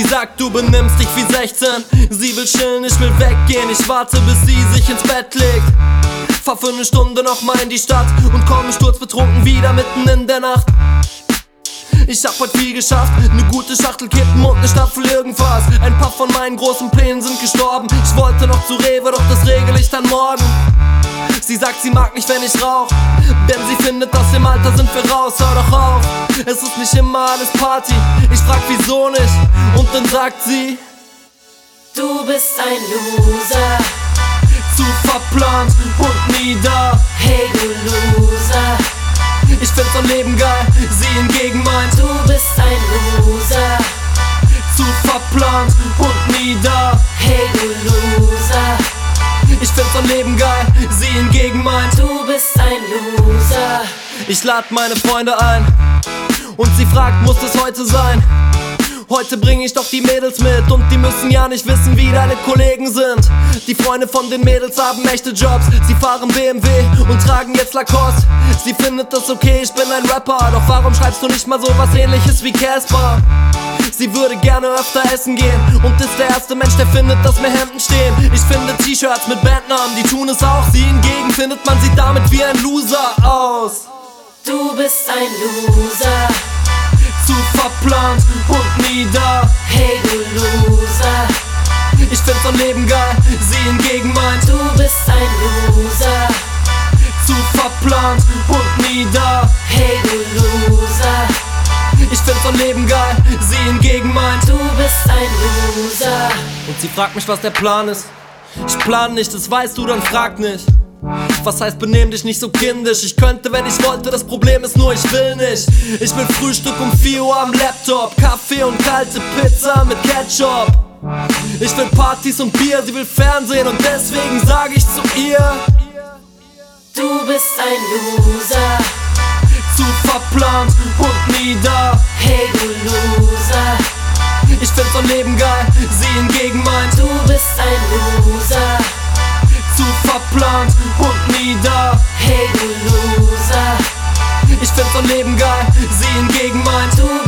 Sie sagt, du benimmst dich wie 16. Sie will chillen, ich will weggehen. Ich warte, bis sie sich ins Bett legt. Fahr für 1 Stunde nochmal in die Stadt und komme sturzbetrunken wieder mitten in der Nacht. Ich hab heute viel geschafft, ne gute Schachtel Kippen und ne Staffel irgendwas. Ein paar von meinen großen Plänen sind gestorben. Ich wollte noch zu Rewe, doch das regel ich dann morgen. Sie sagt, sie mag mich, wenn ich rauch, denn sie findet, aus dem Alter sind wir raus. Hör doch auf, es ist nicht immer alles Party. Ich frag, wieso nicht, und dann sagt sie: Du bist ein Loser, zu verplant und nie da. hey du Loser, ich find so ein Leben geil, sie hingegen meint: du bist ein Loser, zu verplant und nie da. hey du Loser, ich find so ein Leben geil, sie hingegen meint: du bist ein Loser. Ich lad meine Freunde ein und sie fragt, muss es heute sein? Heute bring ich doch die Mädels mit und die müssen ja nicht wissen, wie deine Kollegen sind. Die Freunde von den Mädels haben echte Jobs. Sie fahren BMW und tragen jetzt Lacoste. Sie findet das okay, ich bin ein Rapper, doch warum schreibst du nicht mal sowas ähnliches wie Casper? Sie würde gerne öfter essen gehen und ist der erste Mensch, der findet, dass mir Hemden stehen. Ich finde T-Shirts mit Bandnamen, die tun es auch. Sie hingegen findet, man sieht damit wie ein Loser aus. Du bist ein Loser, zu verplant und nie da. hey du Loser, ich find so ein Leben geil, sie hingegen meint: du bist ein Loser, zu verplant und nie da. hey du Loser, ich find so ein Leben geil, sie hingegen meint: du bist ein Loser. Und sie fragt mich, was der Plan ist. Ich plan nicht, das weißt du, dann frag nicht. Was heißt, benehm dich nicht so kindisch? Ich könnte, wenn ich wollte, das Problem ist nur, ich will nicht. Ich will Frühstück um 4 Uhr am Laptop, Kaffee und kalte Pizza mit Ketchup. Ich will Partys und Bier, sie will Fernsehen und deswegen sag ich zu ihr: Du bist ein Loser, zu verplant und nie da. hey du Loser, ich find so ein Leben geil, sie hingegen meint: du bist ein Loser, zu verplant und nie da. hey du Loser, ich find so ein Leben geil, sie hingegen meint: du